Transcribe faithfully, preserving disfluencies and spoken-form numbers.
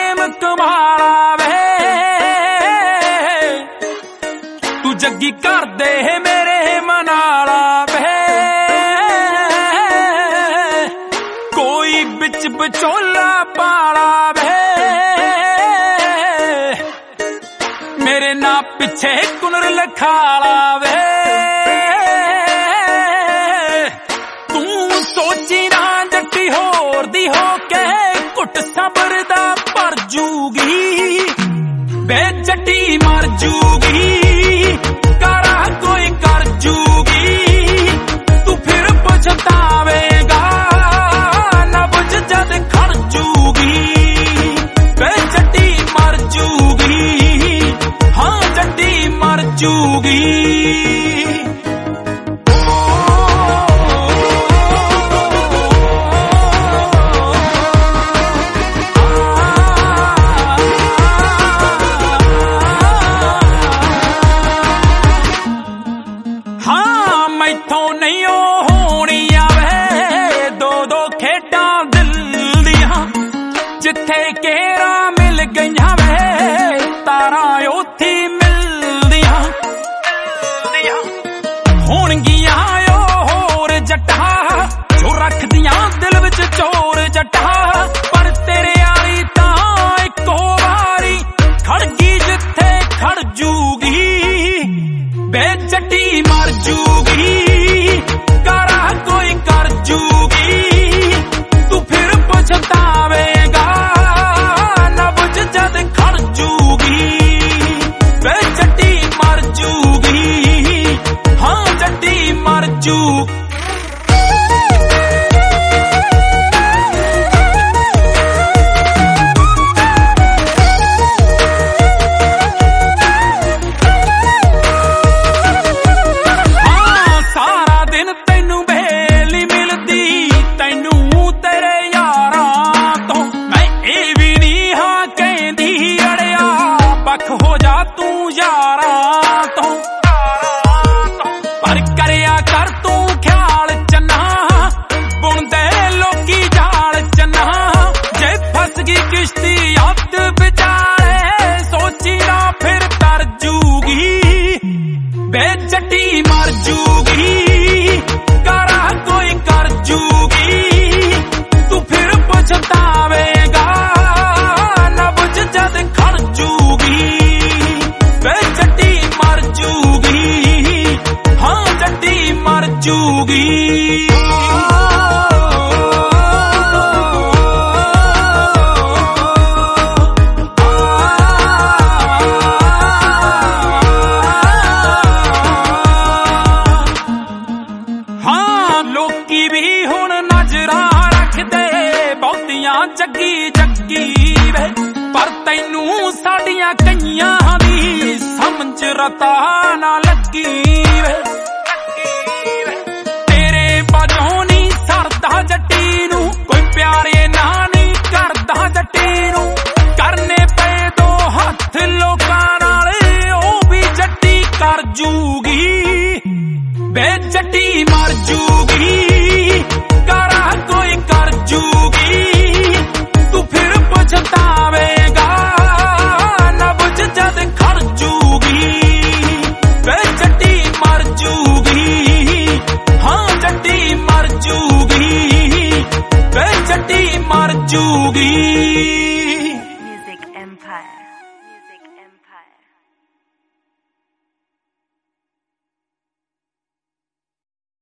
प्रेम कमाला वे तू जग्गी कर दे मेरे मनाला वे कोई बिच विचोला पाला वे मेरे ना पिछे कुनर लखाला वे तू सोची ना जट्टी होर दी हो के घुट सबर दा भर जूगी बे जट्टी मर जूगी करा कोई कर जूगी तू फिर पछतावेगा ना बुझ जद खड़ जूगी बे जट्टी मर जूगी हाँ जट्टी मर जूगी। मैथों नहीं होनी आवे दो दो खेडा दिल दियां जिथे केरा मिल गईयां वे तारा उथे मिलदियां होणगियां होर जट्टा जो रखदियां दिल विच चोर जट्टा पर तेरे आली तां इक्को वारी खड़ गई जिथे खड़ जूगी बे जट्टी मर जूगी करा कोई कर जूगी तू फिर पछतावेगा ना बुझ जद खड़ जूगी बे जट्टी मर जूगी हाँ जट्टी मर जूगी। हो जा तू यारा तो पर करया कर तू ख्याल चन्ना बुनदे लोकी जाल चन्ना जे फस गई किश्ती अद विचाले सोची ना फिर तर जूगी बे जट्टी मर जूगी करा कोई कर जूगी तू फिर पछतावेगा ना बुझ जद खड़ जूगी बे जट्टी मर जूगी हाँ जट्टी मर जूगी। हाँ लोकी भी हुण नजरा रखदे बहुतियां जग्गी जग्गी वे पर तैनू साडियां कईयां दी समझ रता ना लगी वे तेरे बाजों नी सरदा जट्टी नू कोई प्यारे ना नहीं करदा जट्टी नू करने पे दो हथ लोकां नाल ओ भी जट्टी कर जूगी बे जट्टी मर जूगी करा कोई कर जूगी तू फिर पछतावेगा ना बुझ जद खड़ जूगी बे जट्टी मर जूगी हाँ जट्टी मर जूगी बे जट्टी मर जूगी।